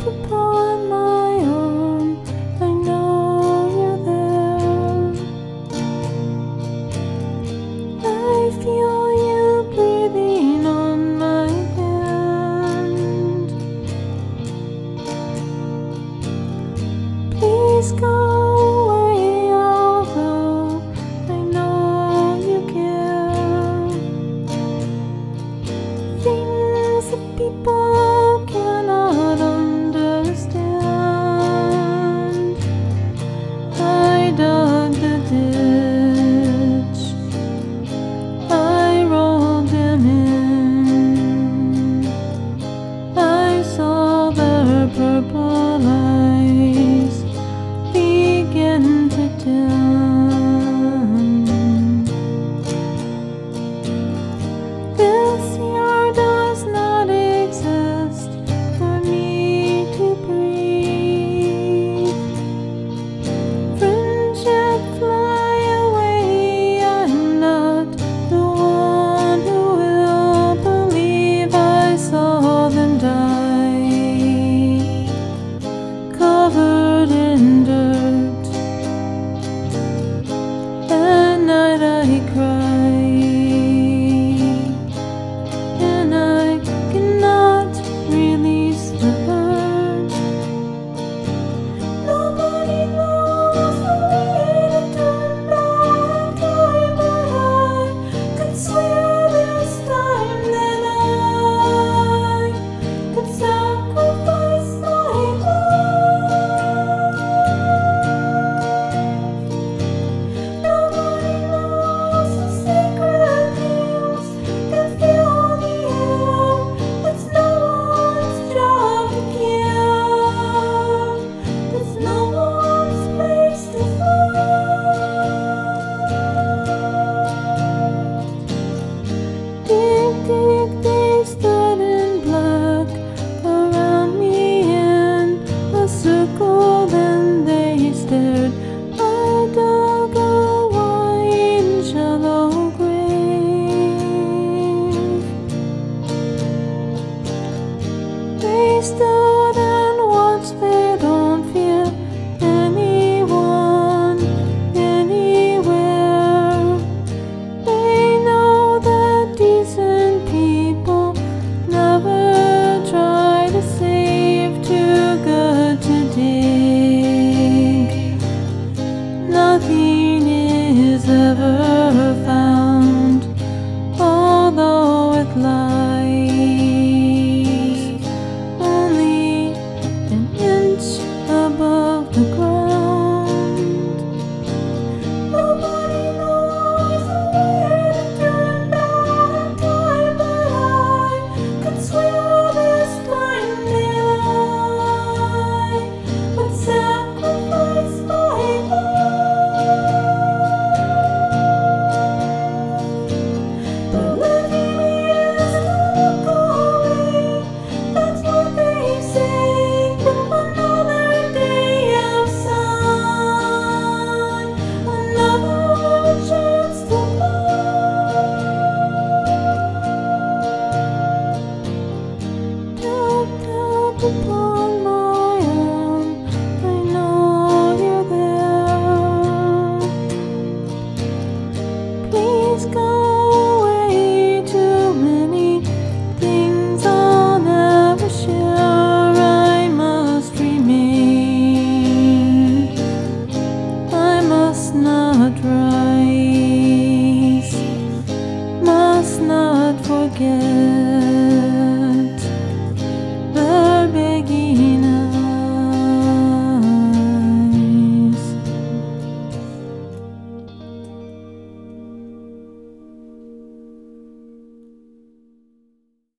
upon my own. I know you're there. I feel you breathing on my hand. Please go away, although I know you care. Things that people cannot understand. I dug the ditch, I rolled them in. I saw their purple eyes begin to dim. This year does not exist for me to breathe. Friendship, fly away. I'm not the one who will believe I saw them die, covered in dirt. At night I cry, and I cannot release the hurt. Nobody knows the way to turn back time, but I could swear this time that I could sacrifice my life. Nobody knows the sacred things that fill the air. It's no one's job to kill. It's no one's place to fight. Dig, dig, they stood in black around me in a circle, then they stared. I dug a wide, shallow grave. They stood and watched, they don't fear anyone, anywhere. They know that decent people never try to save, too good to dig. Nothing is ever found, although it lies only an inch above the ground. Nobody knows the way to turn back time, but I could swear this time that I would sacrifice my life. But living is to look away. That's what they say. Another day of sun, another chance to love. Tucked up upon my own, I know you're there. Please go away. Too many things I'll never share. I must remain. I must not rise, must not forget.